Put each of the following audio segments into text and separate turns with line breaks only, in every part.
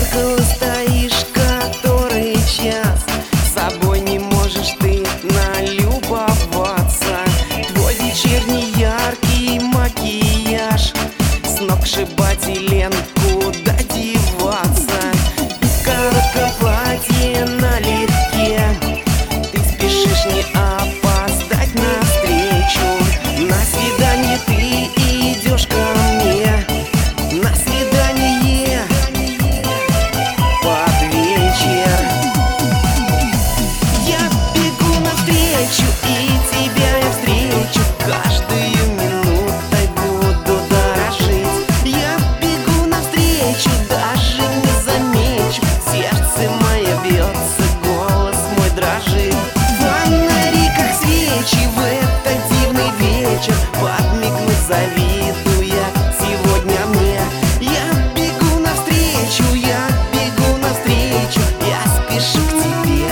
зеркалу стоишь который час, собой не можешь ты налюбоваться. Твой вечерний яркий макияж, сногсшибателен, куда деваться. В коротком платье налегке ты спешишь не опоздать навстречу. На свидание ты идешь ко мне, на свидание под вечер. Я бегу навстречу, и тебя я встречу, каждую минутой буду дорожить. Я бегу навстречу, даже не замечу, сердце мое бьется, голос мой дрожит. В фонариках свечи в этот дивный вечер, подмигнуть завидуя сегодня мне. Я бегу навстречу, я бегу навстречу, я спешу к тебе.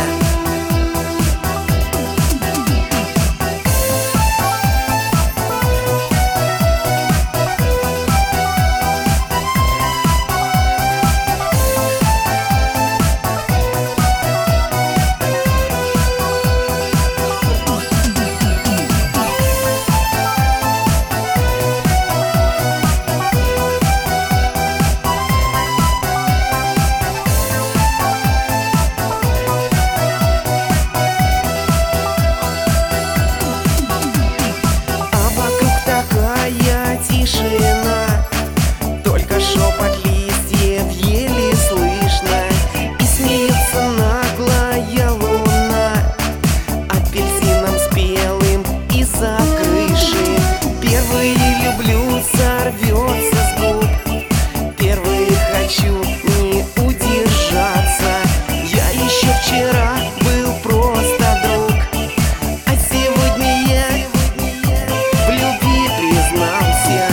Тишина, только шепот листьев еле слышно, и смеется наглая луна апельсином спелым из-за крыши. Первый люблю сорвется с губ, первый хочу не удержаться. Я еще вчера был просто друг, а сегодня я в любви признался.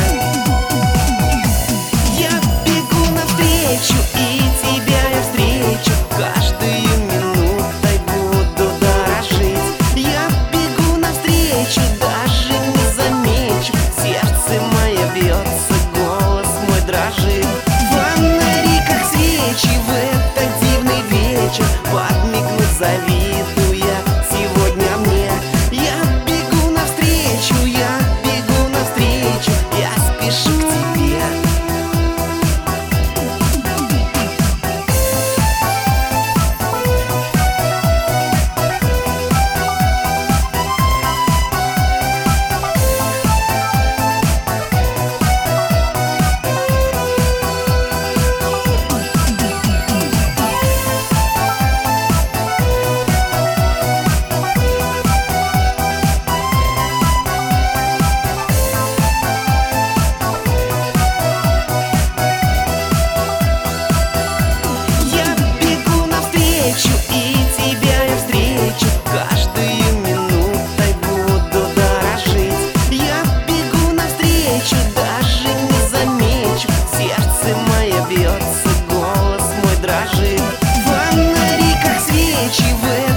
Я бегу навстречу, и тебя я встречу, каждую минутой буду дорожить. Я бегу навстречу, даже не замечу, сердце мое бьется, голос мой дрожит. В фонариках свечи в этот дивный вечер, подмигнуть завидуя сегодня мне. Я бегу навстречу, я бегу навстречу, я спешу к тебе. Я бегу навстречу, и тебя я встречу, каждую минутой буду дорожить. Я бегу навстречу, даже не замечу, сердце мое бьется, голос мой дрожит. В фонариках свечи в